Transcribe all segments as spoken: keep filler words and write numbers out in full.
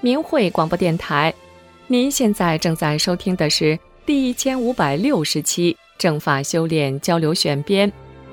明慧广播电台。您现在正在收听的是第一千五百六十期正法修炼交流选编。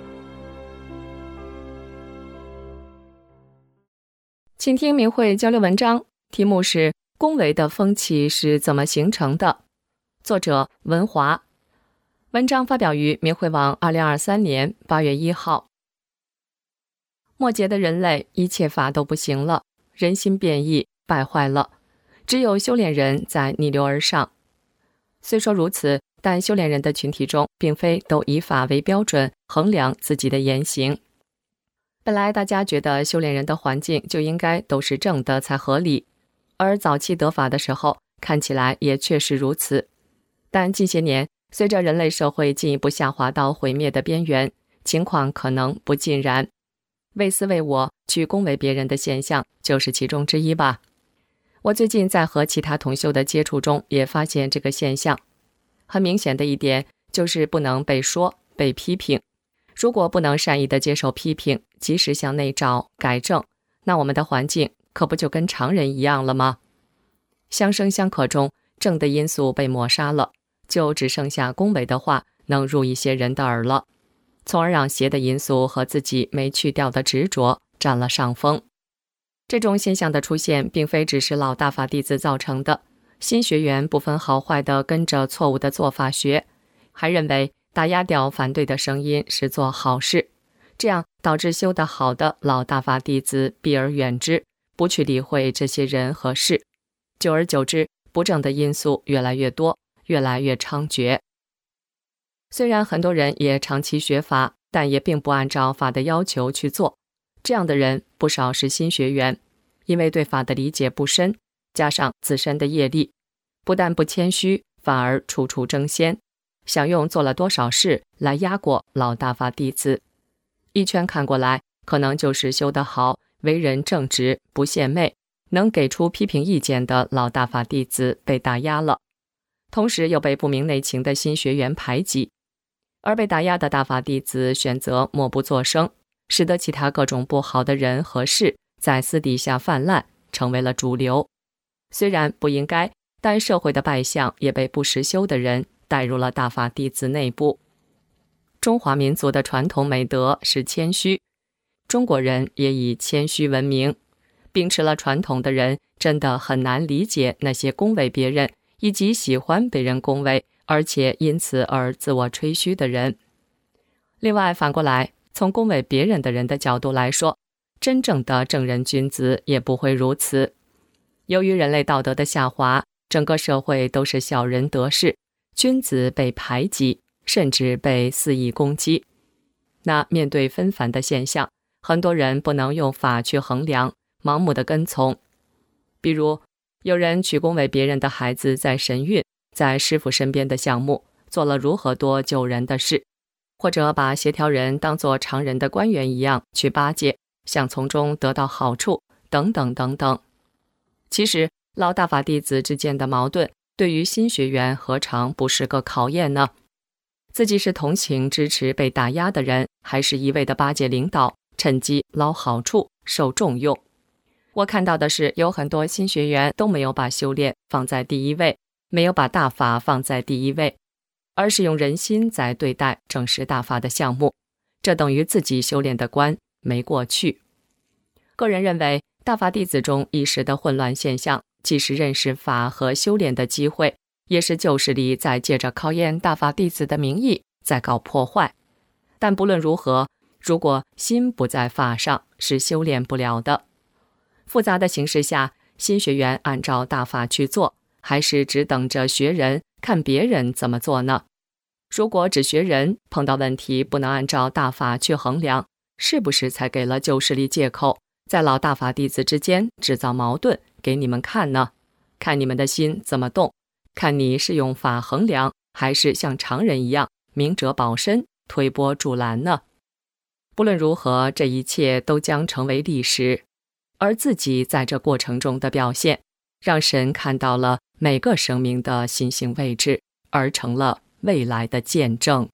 请听明慧交流文章，题目是恭维的风气是怎么形成的，作者文华。文章发表于明慧网二零二三年八月一号。末节的人类，一切法都不行了，人心变异，败坏了，只有修炼人在逆流而上。虽说如此，但修炼人的群体中并非都以法为标准衡量自己的言行。本来大家觉得修炼人的环境就应该都是正的才合理，而早期得法的时候看起来也确实如此。但近些年随着人类社会进一步下滑到毁灭的边缘，情况可能不尽然。为私为我去恭维别人的现象就是其中之一吧。我最近在和其他同修的接触中也发现这个现象。很明显的一点就是不能被说、被批评。如果不能善意地接受批评，及时向内照、改正，那我们的环境可不就跟常人一样了吗？相生相克中，正的因素被抹杀了，就只剩下恭维的话能入一些人的耳了，从而让邪的因素和自己没去掉的执着占了上风。这种现象的出现并非只是老大法弟子造成的，新学员不分好坏的跟着错误的做法学，还认为打压掉反对的声音是做好事，这样导致修得好的老大法弟子避而远之，不去理会这些人和事。久而久之，不正的因素越来越多，越来越猖獗。虽然很多人也长期学法，但也并不按照法的要求去做。这样的人不少是新学员，因为对法的理解不深，加上自身的业力，不但不谦虚，反而处处争先，想用做了多少事来压过老大法弟子。一圈看过来，可能就是修得好，为人正直，不献媚，能给出批评意见的老大法弟子被打压了，同时又被不明内情的新学员排挤。而被打压的大法弟子选择默不作声，使得其他各种不好的人和事在私底下泛滥，成为了主流。虽然不应该，但社会的败相也被不识修的人带入了大法弟子内部。中华民族的传统美德是谦虚，中国人也以谦虚闻名。秉持了传统的人真的很难理解那些恭维别人以及喜欢被人恭维，而且因此而自我吹嘘的人。另外反过来，从恭维别人的人的角度来说，真正的正人君子也不会如此。由于人类道德的下滑，整个社会都是小人得势，君子被排挤，甚至被肆意攻击。那面对纷繁的现象，很多人不能用法去衡量，盲目的跟从。比如有人去恭维别人的孩子在神韵，在师父身边的项目做了如何多救人的事，或者把协调人当作常人的官员一样去巴结，想从中得到好处，等等等等。其实老大法弟子之间的矛盾对于新学员何尝不是个考验呢？自己是同情支持被打压的人，还是一味的巴结领导，趁机捞好处，受重用？我看到的是有很多新学员都没有把修炼放在第一位，没有把大法放在第一位，而是用人心在对待正式大法的项目，这等于自己修炼的关没过去。个人认为，大法弟子中一时的混乱现象，既是认识法和修炼的机会，也是旧势力在借着考验大法弟子的名义在搞破坏。但不论如何，如果心不在法上，是修炼不了的。复杂的形势下，新学员按照大法去做，还是只等着学人看别人怎么做呢？如果只学人，碰到问题不能按照大法去衡量，是不是才给了旧势力借口，在老大法弟子之间制造矛盾给你们看呢？看你们的心怎么动，看你是用法衡量，还是像常人一样明哲保身，推波助澜呢？不论如何，这一切都将成为历史，而自己在这过程中的表现，让神看到了每个生命的心性位置，而成了未来的见证。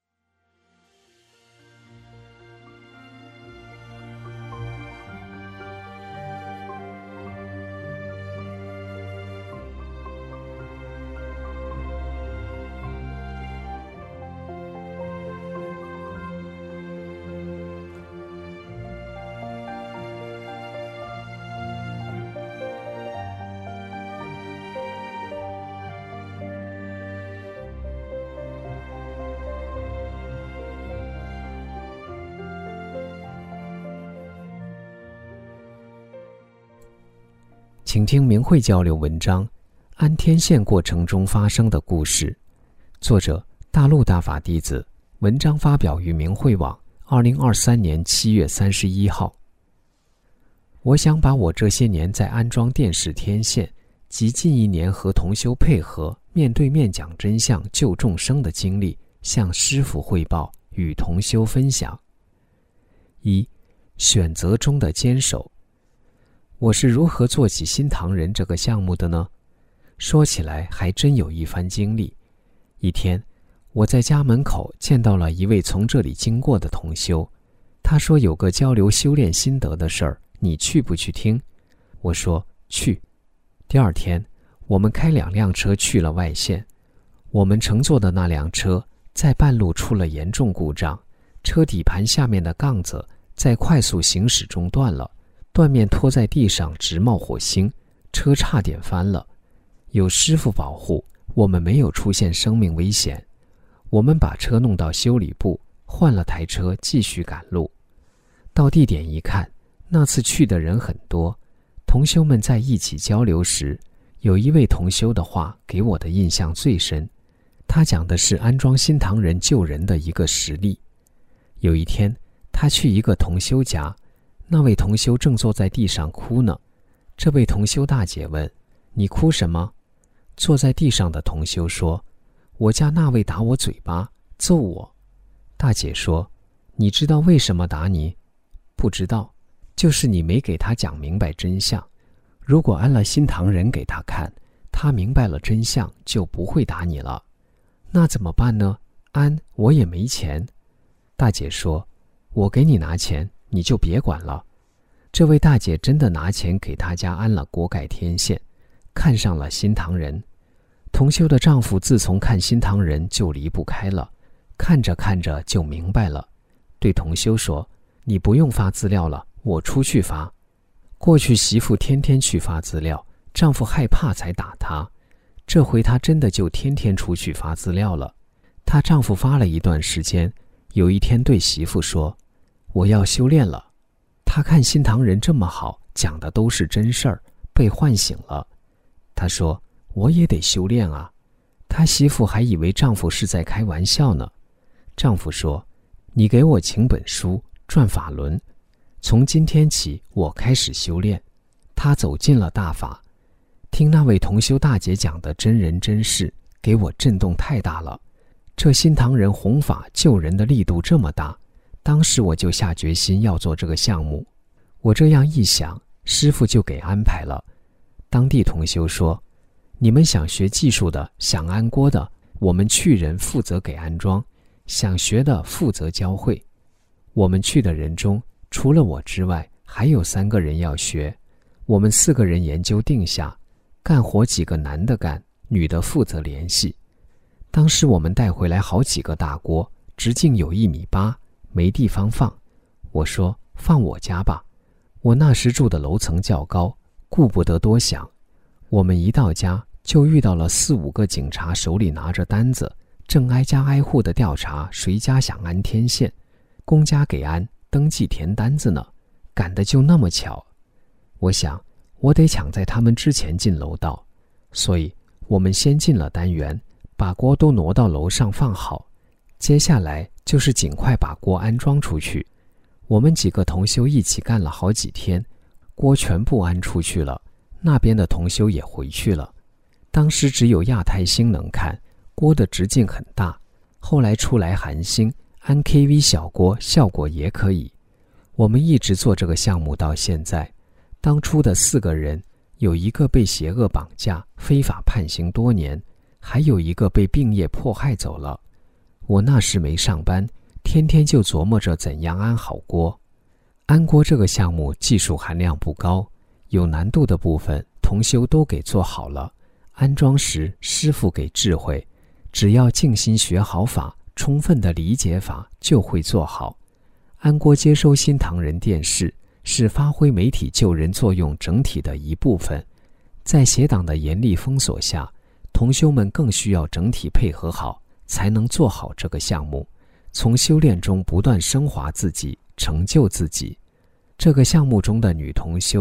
请听明慧交流文章：安天线过程中发生的故事。作者：大陆大法弟子。文章发表于明慧网，二零二三年七月三十一号。我想把我这些年在安装电视天线及近一年和同修配合面对面讲真相救众生的经历向师父汇报，与同修分享。一、选择中的坚守。我是如何做起新唐人这个项目的呢？说起来还真有一番经历。一天，我在家门口见到了一位从这里经过的同修，他说有个交流修炼心得的事儿，你去不去听？我说去。第二天，我们开两辆车去了外县。我们乘坐的那辆车在半路出了严重故障，车底盘下面的杠子在快速行驶中断了，断面拖在地上直冒火星，车差点翻了。有师父保护，我们没有出现生命危险。我们把车弄到修理部，换了台车继续赶路。到地点一看，那次去的人很多，同修们在一起交流时，有一位同修的话给我的印象最深。他讲的是安装新唐人救人的一个实例。有一天，他去一个同修家，那位同修正坐在地上哭呢。这位同修大姐问：“你哭什么？”坐在地上的同修说：“我家那位打我嘴巴，揍我。”大姐说：“你知道为什么打你？”“不知道，就是你没给他讲明白真相。如果安了新唐人给他看，他明白了真相，就不会打你了。”“那怎么办呢？安，我也没钱。”大姐说：“我给你拿钱，你就别管了。”这位大姐真的拿钱给他家安了锅盖天线，看上了新唐人。同修的丈夫自从看新唐人就离不开了，看着看着就明白了，对同修说：“你不用发资料了，我出去发。”过去媳妇天天去发资料，丈夫害怕才打她。这回她真的就天天出去发资料了。她丈夫发了一段时间，有一天对媳妇说：“我要修炼了。”她看新唐人这么好，讲的都是真事儿，被唤醒了。她说：“我也得修炼啊。”她媳妇还以为丈夫是在开玩笑呢。丈夫说：“你给我请本书，转法轮。从今天起，我开始修炼。”她走进了大法。听那位同修大姐讲的真人真事，给我震动太大了。这新唐人弘法救人的力度这么大，当时我就下决心要做这个项目。我这样一想，师父就给安排了。当地同修说：“你们想学技术的，想安锅的，我们去人负责给安装，想学的负责教会。”我们去的人中，除了我之外，还有三个人要学。我们四个人研究定下，干活几个男的干，女的负责联系。当时我们带回来好几个大锅，直径有一米八，没地方放。我说：“放我家吧。”我那时住的楼层较高，顾不得多想。我们一到家，就遇到了四五个警察，手里拿着单子，正挨家挨户的调查谁家想安天线，公家给安，登记填单子呢，赶得就那么巧。我想，我得抢在他们之前进楼道，所以我们先进了单元，把锅都挪到楼上放好。接下来就是尽快把锅安装出去。我们几个同修一起干了好几天，锅全部安出去了，那边的同修也回去了。当时只有亚太星能看，锅的直径很大，后来出来韩星安 K V 小锅效果也可以。我们一直做这个项目到现在，当初的四个人，有一个被邪恶绑架，非法判刑多年，还有一个被病业迫害走了。我那时没上班，天天就琢磨着怎样安好锅。安锅这个项目技术含量不高，有难度的部分同修都给做好了。安装时师父给智慧，只要静心学好法，充分的理解法，就会做好。安锅接收新唐人电视，是发挥媒体救人作用整体的一部分。在邪党的严厉封锁下，同修们更需要整体配合好，才能做好这个项目，从修炼中不断升华自己，成就自己。这个项目中的女同修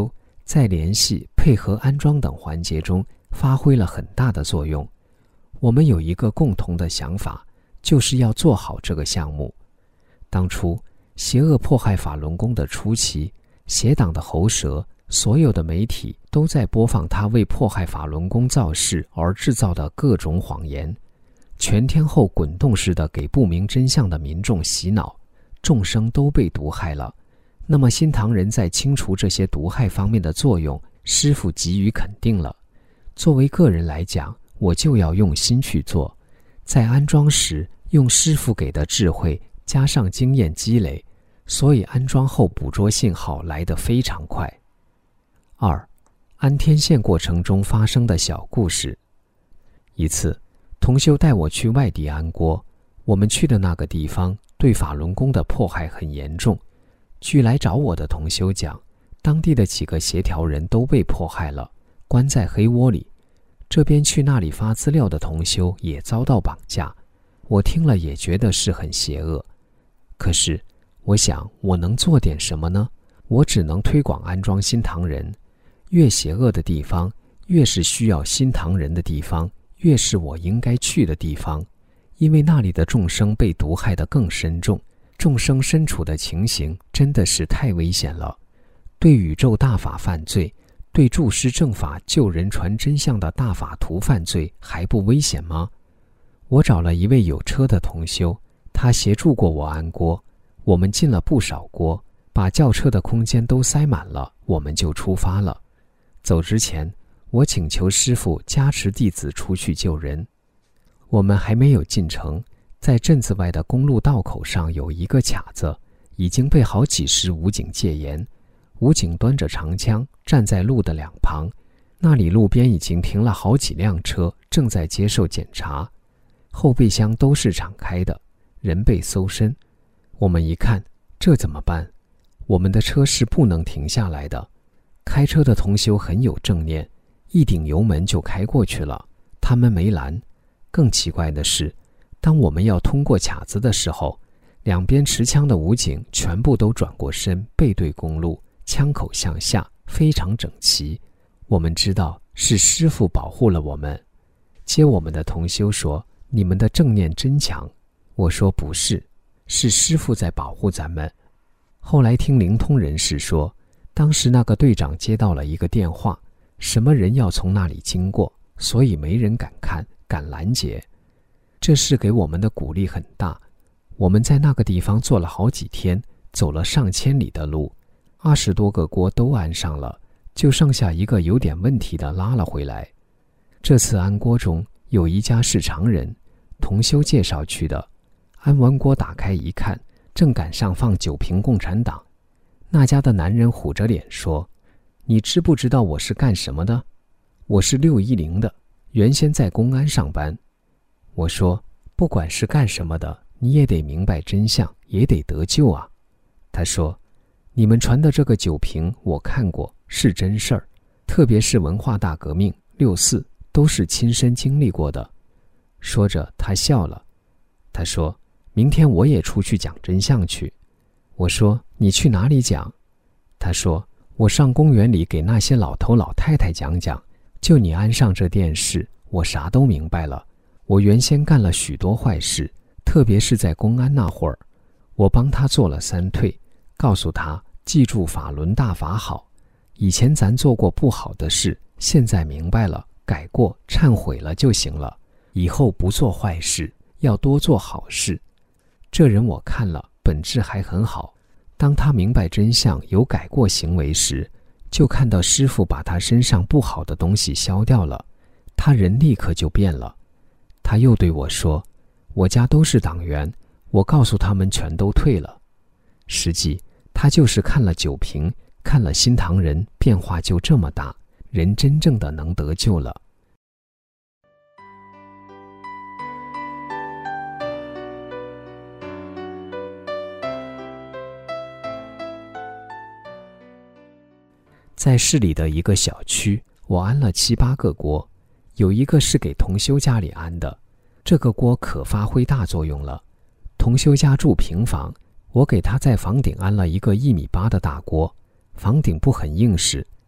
在联系、配合安装等环节中发挥了很大的作用。我们有一个共同的想法，就是要做好这个项目。当初邪恶迫害法轮功的初期，邪党的喉舌，所有的媒体都在播放他为迫害法轮功造势而制造的各种谎言，全天候滚动式的给不明真相的民众洗脑，众生都被毒害了。那么新唐人在清除这些毒害方面的作用，师父给予肯定了。作为个人来讲，我就要用心去做，在安装时用师父给的智慧加上经验积累，所以安装后捕捉信号来得非常快。二、安天线过程中发生的小故事。一次，同修带我去外地安锅，我们去的那个地方对法轮功的迫害很严重。据来找我的同修讲，当地的几个协调人都被迫害了，关在黑窝里。这边去那里发资料的同修也遭到绑架，我听了也觉得是很邪恶。可是我想，我能做点什么呢？我只能推广安装新唐人。越邪恶的地方，越是需要新唐人的地方，越是我应该去的地方，因为那里的众生被毒害得更深重，众生身处的情形真的是太危险了。对宇宙大法犯罪，对注师正法救人传真相的大法徒犯罪还不危险吗？我找了一位有车的同修，他协助过我安锅，我们进了不少锅，把轿车的空间都塞满了，我们就出发了。走之前，我请求师父加持弟子出去救人。我们还没有进城，在镇子外的公路道口上有一个卡子，已经被好几十武警戒严。武警端着长枪站在路的两旁，那里路边已经停了好几辆车，正在接受检查，后备箱都是敞开的，人被搜身。我们一看，这怎么办？我们的车是不能停下来的。开车的同修很有正念，一顶油门就开过去了，他们没拦。更奇怪的是，当我们要通过卡子的时候，两边持枪的武警全部都转过身，背对公路，枪口向下，非常整齐。我们知道是师父保护了我们。接我们的同修说，你们的正念真强。我说不是，是师父在保护咱们。后来听灵通人士说，当时那个队长接到了一个电话，什么人要从那里经过，所以没人敢看，敢拦截。这事给我们的鼓励很大。我们在那个地方坐了好几天，走了上千里的路，二十多个锅都安上了，就剩下一个有点问题的拉了回来。这次安锅中有一家是常人，同修介绍去的。安完锅打开一看，正赶上放酒瓶共产党。那家的男人虎着脸说，你知不知道我是干什么的？我是六一零的，原先在公安上班。我说，不管是干什么的，你也得明白真相，也得得救啊。他说，你们传的这个酒瓶我看过，是真事儿，特别是文化大革命、六四都是亲身经历过的。说着他笑了。他说，明天我也出去讲真相去。我说，你去哪里讲？他说，我上公园里给那些老头老太太讲讲，就你安上这电视，我啥都明白了。我原先干了许多坏事，特别是在公安那会儿，我帮他做了三退，告诉他记住法轮大法好，以前咱做过不好的事，现在明白了，改过忏悔了就行了，以后不做坏事，要多做好事。这人我看了，本质还很好。当他明白真相，有改过行为时，就看到师父把他身上不好的东西消掉了，他人立刻就变了。他又对我说，我家都是党员，我告诉他们全都退了。实际他就是看了酒瓶，看了新唐人，变化就这么大，人真正的能得救了。在市里的一个小区，我安了七八个锅，有一个是给同修家里安的，这个锅可发挥大作用了。同修家住平房，我给他在房顶安了一个一米八的大锅，房顶不很硬实，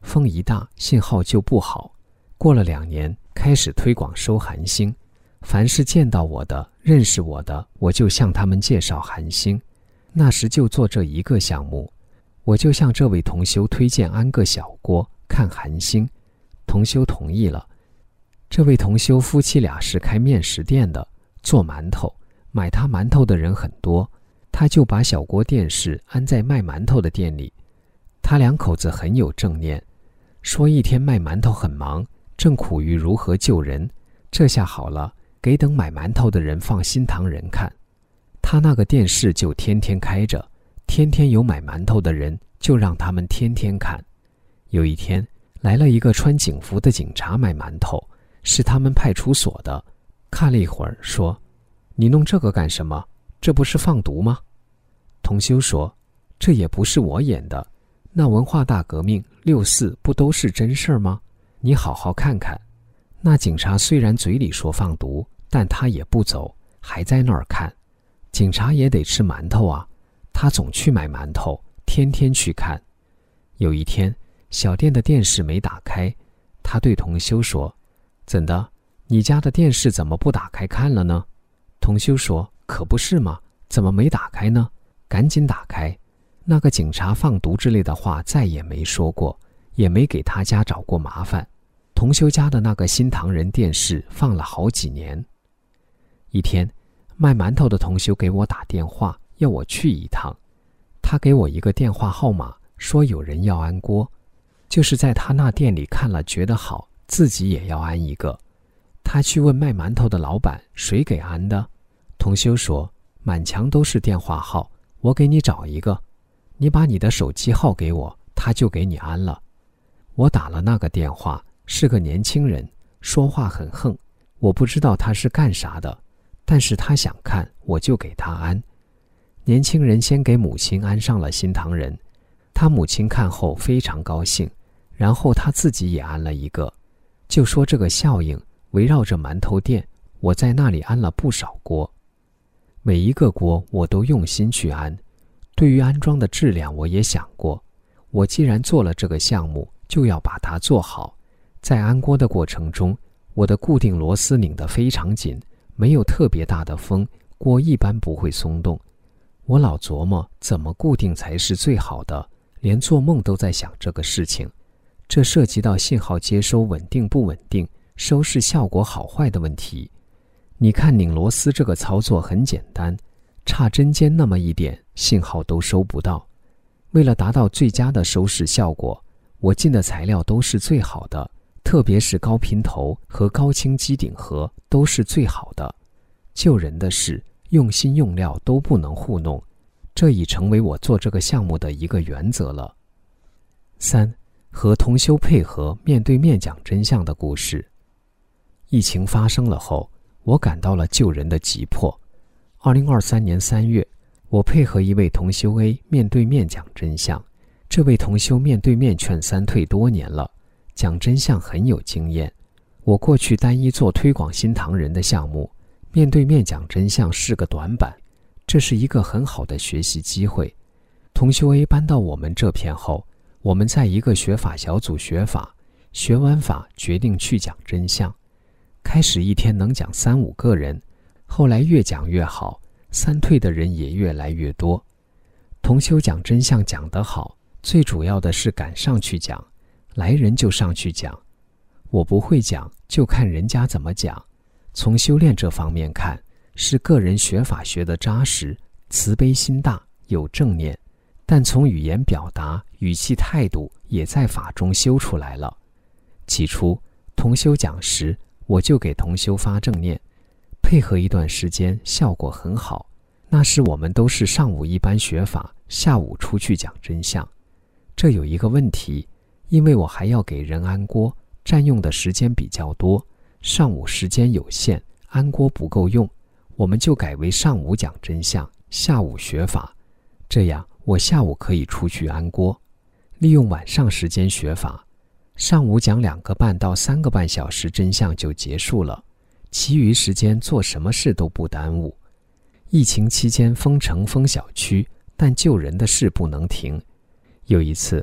风一大，信号就不好。过了两年，开始推广收韩星，凡是见到我的、认识我的，我就向他们介绍韩星。那时就做这一个项目，我就向这位同修推荐安个小锅看韩星，同修同意了。这位同修夫妻俩是开面食店的，做馒头，买他馒头的人很多，他就把小锅电视安在卖馒头的店里。他两口子很有正念，说一天卖馒头很忙，正苦于如何救人，这下好了，给等买馒头的人放新唐人看。他那个电视就天天开着，天天有买馒头的人，就让他们天天看。有一天来了一个穿警服的警察买馒头，是他们派出所的，看了一会儿说：你弄这个干什么？这不是放毒吗？同修说：这也不是我演的，那文化大革命六四不都是真事儿吗？你好好看看。那警察虽然嘴里说放毒，但他也不走，还在那儿看。警察也得吃馒头啊，他总去买馒头，天天去看。有一天小店的电视没打开，他对同修说：怎的，你家的电视怎么不打开看了呢？同修说：可不是嘛，怎么没打开呢？赶紧打开。那个警察放毒之类的话再也没说过，也没给他家找过麻烦。同修家的那个新唐人电视放了好几年。一天卖馒头的同修给我打电话，要我去一趟。他给我一个电话号码，说有人要安锅，就是在他那店里看了觉得好，自己也要安一个。他去问卖馒头的老板谁给安的，同修说满墙都是电话号，我给你找一个，你把你的手机号给我，他就给你安了。我打了那个电话，是个年轻人，说话很横，我不知道他是干啥的，但是他想看，我就给他安。年轻人先给母亲安上了新唐人，他母亲看后非常高兴，然后他自己也安了一个。就说这个效应围绕着馒头店，我在那里安了不少锅。每一个锅我都用心去安，对于安装的质量我也想过，我既然做了这个项目，就要把它做好。在安锅的过程中，我的固定螺丝拧得非常紧，没有特别大的风，锅一般不会松动。我老琢磨怎么固定才是最好的，连做梦都在想这个事情。这涉及到信号接收稳定不稳定，收视效果好坏的问题。你看拧螺丝这个操作很简单，差针尖那么一点，信号都收不到。为了达到最佳的收视效果，我进的材料都是最好的，特别是高频头和高清机顶盒都是最好的。救人的事，用心用料都不能糊弄，这已成为我做这个项目的一个原则了。三、和同修配合面对面讲真相的故事。疫情发生了后，我感到了救人的急迫。二零二三年三月，我配合一位同修 A 面对面讲真相。这位同修面对面劝三退多年了，讲真相很有经验。我过去单一做推广新唐人的项目，面对面讲真相是个短板，这是一个很好的学习机会。同修 A 搬到我们这片后，我们在一个学法小组学法，学完法决定去讲真相。开始一天能讲三五个人，后来越讲越好，三退的人也越来越多。同修讲真相讲得好，最主要的是敢上去讲，来人就上去讲。我不会讲，就看人家怎么讲。从修炼这方面看，是个人学法学得扎实，慈悲心大，有正念，但从语言表达、语气态度也在法中修出来了。起初同修讲时，我就给同修发正念，配合一段时间效果很好。那时我们都是上午一班学法，下午出去讲真相。这有一个问题，因为我还要给人安锅，占用的时间比较多，上午时间有限，安锅不够用，我们就改为上午讲真相，下午学法。这样我下午可以出去安锅，利用晚上时间学法。上午讲两个半到三个半小时真相就结束了，其余时间做什么事都不耽误。疫情期间封城封小区，但救人的事不能停。有一次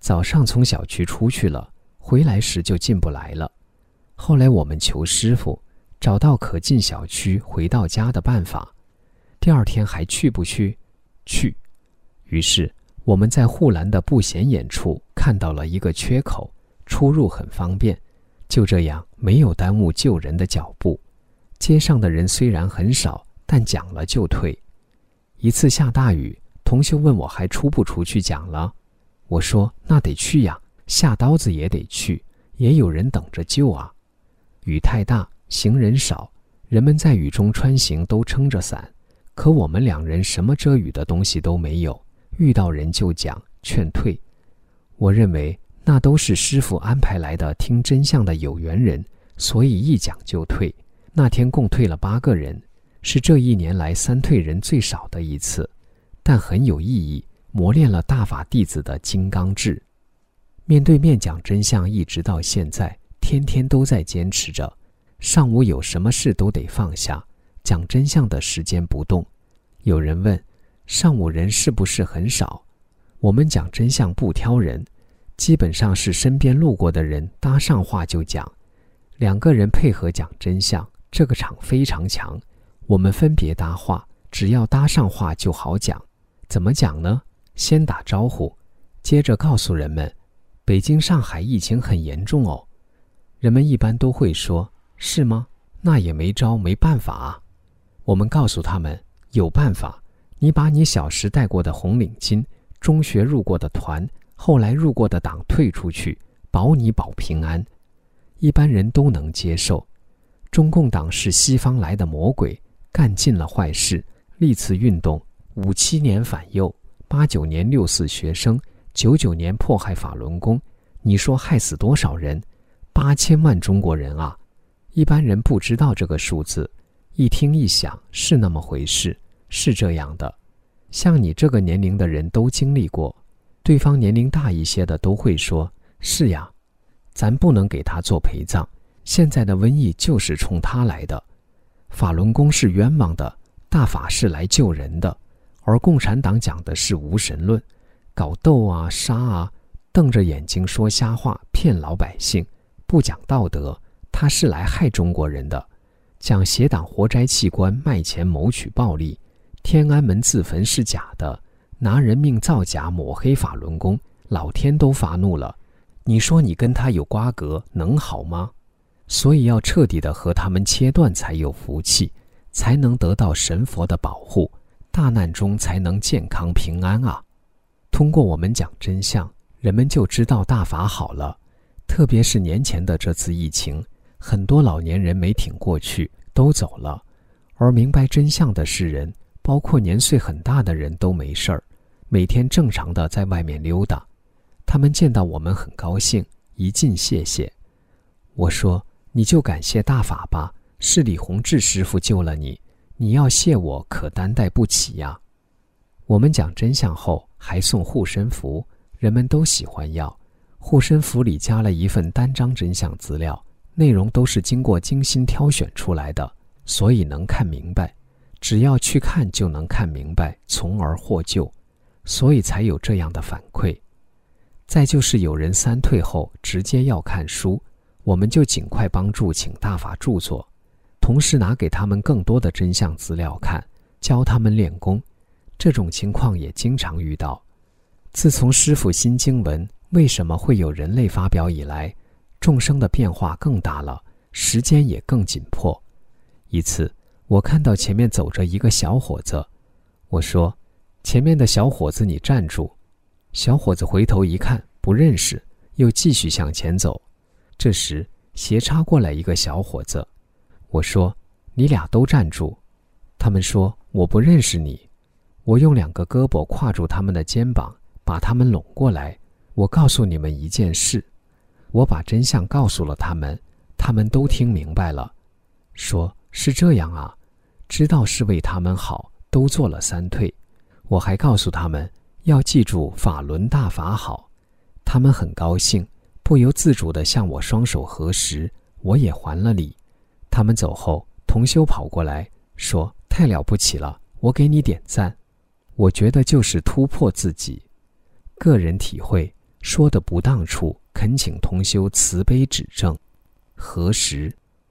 早上从小区出去了，回来时就进不来了。后来我们求师傅，找到可进小区回到家的办法。第二天还去不去？去。于是我们在护栏的不显眼处看到了一个缺口，出入很方便。就这样，没有耽误救人的脚步。街上的人虽然很少，但讲了就退。一次下大雨，同修问我还出不出去讲了？我说那得去呀，下刀子也得去，也有人等着救啊。雨太大，行人少，人们在雨中穿行都撑着伞，可我们两人什么遮雨的东西都没有，遇到人就讲，劝退。我认为那都是师父安排来的听真相的有缘人，所以一讲就退。那天共退了八个人，是这一年来三退人最少的一次，但很有意义，磨练了大法弟子的金刚智。面对面讲真相一直到现在，天天都在坚持着。上午有什么事都得放下，讲真相的时间不动。有人问，上午人是不是很少？我们讲真相不挑人，基本上是身边路过的人搭上话就讲。两个人配合讲真相，这个场非常强。我们分别搭话，只要搭上话就好讲。怎么讲呢？先打招呼，接着告诉人们，北京、上海疫情很严重哦。人们一般都会说，是吗？那也没招没办法啊。我们告诉他们，有办法，你把你小时带过的红领巾，中学入过的团，后来入过的党退出去，保你保平安。一般人都能接受。中共党是西方来的魔鬼，干尽了坏事。历次运动，五七年反右，八九年六四学生，九九年迫害法轮功，你说害死多少人？八千万中国人啊！一般人不知道这个数字，一听一想是那么回事，是这样的。像你这个年龄的人都经历过，对方年龄大一些的都会说，是呀，咱不能给他做陪葬，现在的瘟疫就是冲他来的。法轮功是冤枉的，大法是来救人的，而共产党讲的是无神论，搞斗啊杀啊，瞪着眼睛说瞎话，骗老百姓，不讲道德，他是来害中国人的。讲邪党活摘器官，卖钱谋取暴利，天安门自焚是假的，拿人命造假抹黑法轮功，老天都发怒了。你说你跟他有瓜葛，能好吗？所以要彻底的和他们切断，才有福气，才能得到神佛的保护，大难中才能健康平安啊。通过我们讲真相，人们就知道大法好了。特别是年前的这次疫情，很多老年人没挺过去，都走了，而明白真相的世人，包括年岁很大的人都没事儿，每天正常的在外面溜达。他们见到我们很高兴，一进谢谢。我说，你就感谢大法吧，是李洪志师傅救了你，你要谢我可担待不起呀。我们讲真相后还送护身符，人们都喜欢要。护身符里加了一份单张真相资料，内容都是经过精心挑选出来的，所以能看明白，只要去看就能看明白，从而获救，所以才有这样的反馈。再就是有人三退后直接要看书，我们就尽快帮助请大法著作，同时拿给他们更多的真相资料看，教他们练功。这种情况也经常遇到。自从师父新经文为什么会有人类发表以来，众生的变化更大了，时间也更紧迫。一次我看到前面走着一个小伙子，我说，前面的小伙子你站住。小伙子回头一看，不认识，又继续向前走。这时斜插过来一个小伙子，我说，你俩都站住。他们说，我不认识你。我用两个胳膊挎住他们的肩膀，把他们拢过来。我告诉你们一件事，我把真相告诉了他们，他们都听明白了，说是这样啊，知道是为他们好，都做了三退。我还告诉他们要记住法轮大法好，他们很高兴，不由自主地向我双手合十，我也还了礼。他们走后，同修跑过来说，太了不起了，我给你点赞。我觉得就是突破自己。个人体会， 说的不当处，恳请同修慈悲指正。何时？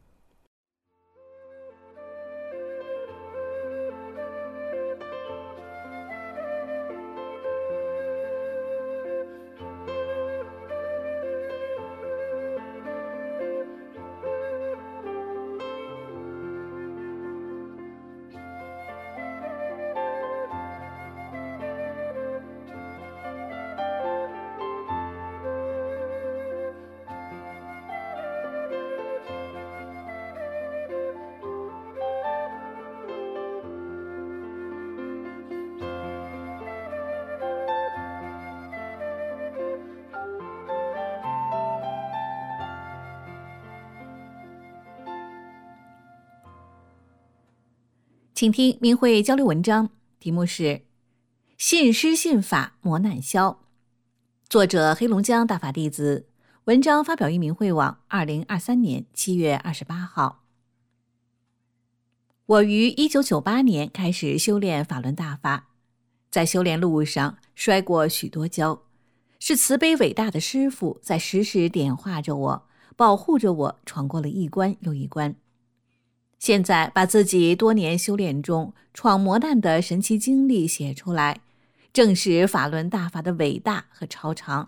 请听明慧交流文章，题目是信施信法磨难消，作者黑龙江大法弟子，文章发表于明慧网二零二三年七月二十八号。我于一九九八年开始修炼法轮大法，在修炼路上摔过许多跤，是慈悲伟大的师父在时时点化着我，保护着我，闯过了一关又一关。现在把自己多年修炼中闯磨难的神奇经历写出来，正是法轮大法的伟大和超常。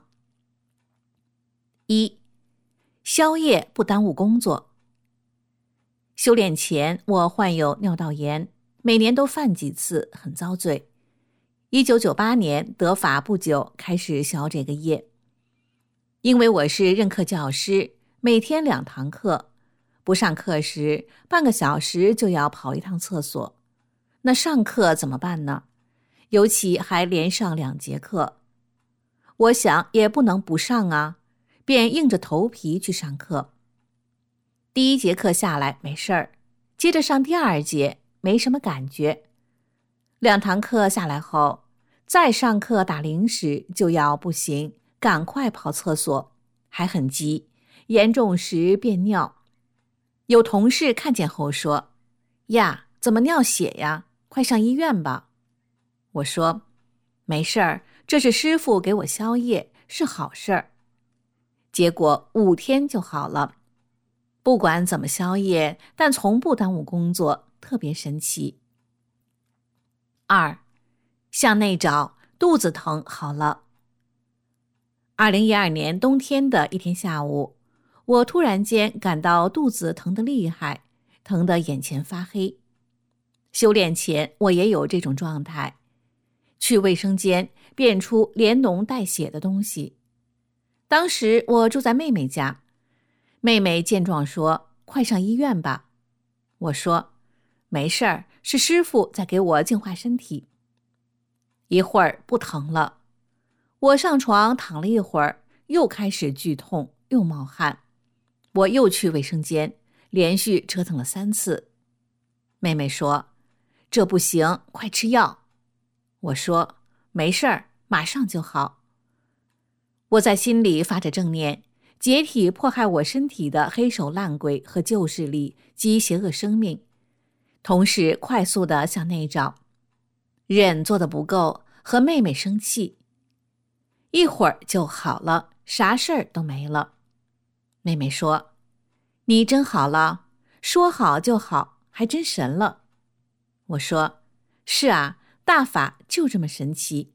一、宵夜不耽误工作。修炼前我患有尿道炎，每年都犯几次，很遭罪。一九九八年得法不久，开始消这个业。因为我是任课教师，每天两堂课，不上课时半个小时就要跑一趟厕所，那上课怎么办呢？尤其还连上两节课，我想也不能不上啊，便硬着头皮去上课。第一节课下来没事儿，接着上第二节没什么感觉，两堂课下来后，再上课打零食就要不行，赶快跑厕所，还很急，严重时便尿。有同事看见后说：“呀，怎么尿血呀？快上医院吧。”我说：“没事儿，这是师父给我消业，是好事儿。”结果五天就好了。不管怎么消业，但从不耽误工作，特别神奇。二、向内找，肚子疼好了。二零一二年冬天的一天下午，我突然间感到肚子疼得厉害，疼得眼前发黑。修炼前我也有这种状态，去卫生间变出连脓带血的东西。当时我住在妹妹家，妹妹见状说：“快上医院吧。”我说：“没事儿，是师父在给我净化身体。”一会儿不疼了，我上床躺了一会儿，又开始剧痛，又冒汗。我又去卫生间，连续折腾了三次。妹妹说：“这不行，快吃药。”我说：“没事儿，马上就好。”我在心里发着正念，解体迫害我身体的黑手烂鬼和旧势力及邪恶生命，同时快速地向内找。忍做得不够，和妹妹生气。一会儿就好了，啥事儿都没了。妹妹说：“你真好了，说好就好，还真神了。”我说：“是啊，大法就这么神奇。”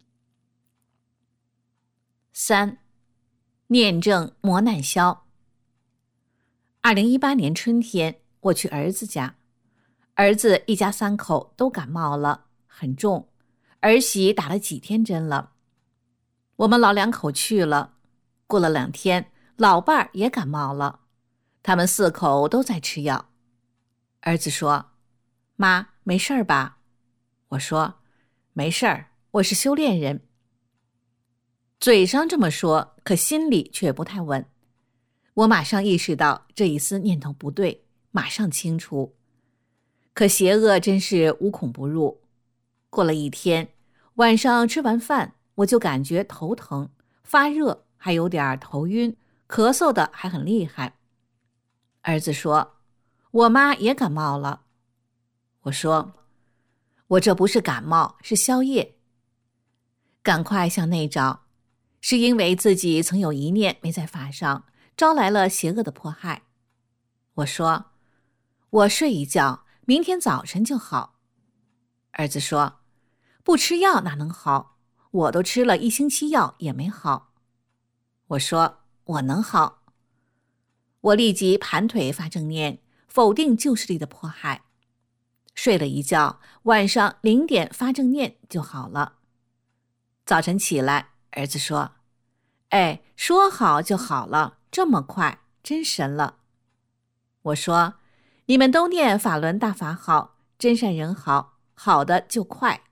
三、念正磨难消。二零一八年春天，我去儿子家，儿子一家三口都感冒了，很重，儿媳打了几天针了。我们老两口去了，过了两天，老伴儿也感冒了，他们四口都在吃药。儿子说：“妈，没事儿吧？”我说：“没事儿，我是修炼人。”嘴上这么说，可心里却不太稳。我马上意识到这一丝念头不对，马上清除。可邪恶真是无孔不入。过了一天，晚上吃完饭，我就感觉头疼、发热，还有点头晕，咳嗽的还很厉害。儿子说：“我妈也感冒了。”我说：“我这不是感冒，是消业。”赶快向内找， 是因为自己曾有一念没在法上，招来了邪恶的迫害。我说，我睡一觉，明天早晨就好。儿子说，不吃药哪能好？我都吃了一星期药也没好。我说，我能好。我立即盘腿发正念，否定旧势力的迫害。睡了一觉，晚上零点发正念就好了。早晨起来，儿子说，哎，说好就好了，这么快，真神了。我说，你们都念法轮大法好，真善人好，好的就快。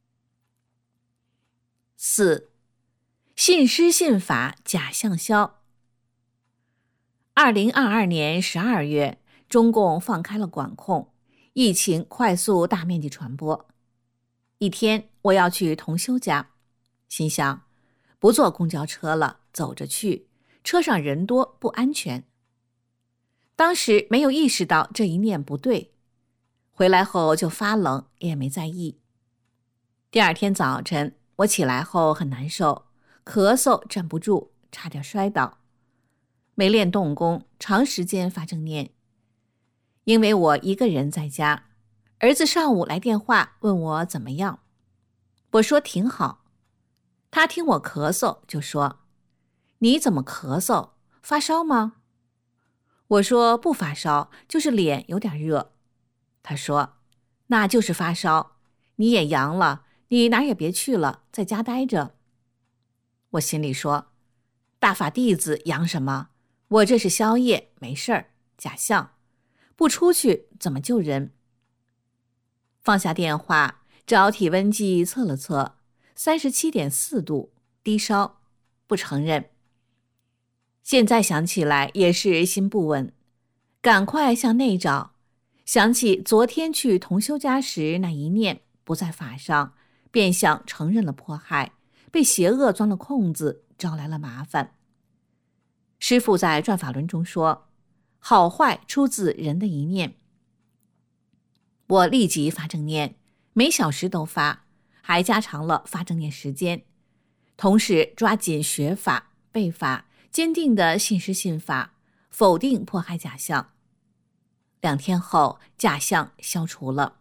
四，信师信法假象消。二零二二年十二月，中共放开了管控，疫情快速大面积传播。一天，我要去同修家，心想，不坐公交车了，走着去，车上人多不安全。当时没有意识到这一念不对，回来后就发冷，也没在意。第二天早晨，我起来后很难受，咳嗽站不住，差点摔倒。没练动功，长时间发正念。因为我一个人在家，儿子上午来电话问我怎么样，我说挺好。他听我咳嗽就说，你怎么咳嗽？发烧吗？我说不发烧，就是脸有点热。他说，那就是发烧，你也阳了，你哪儿也别去了，在家待着。我心里说，大法弟子阳什么？我这是宵夜，没事儿，假象，不出去怎么救人？放下电话，找体温计测了测， 三十七点四度，低烧，不承认。现在想起来也是心不稳，赶快向内找，想起昨天去同修家时那一念不在法上，便想承认了迫害，被邪恶钻了空子，招来了麻烦。师父在转法轮中说，好坏出自人的一念。我立即发正念，每小时都发，还加长了发正念时间，同时抓紧学法背法，坚定的信师信法，否定迫害假象。两天后，假象消除了。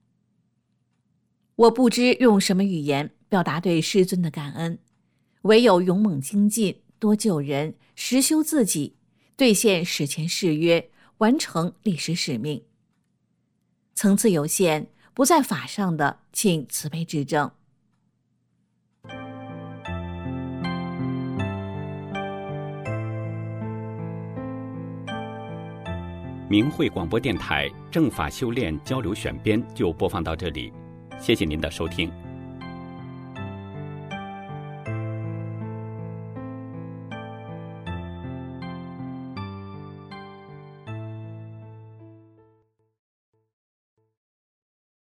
我不知用什么语言表达对师尊的感恩，唯有勇猛精进，多救人，实修自己，兑现史前誓约，完成历史使命。层次有限，不在法上的，请慈悲指正。 明慧广播电台正法修炼交流选编就播放到这里，谢谢您的收听。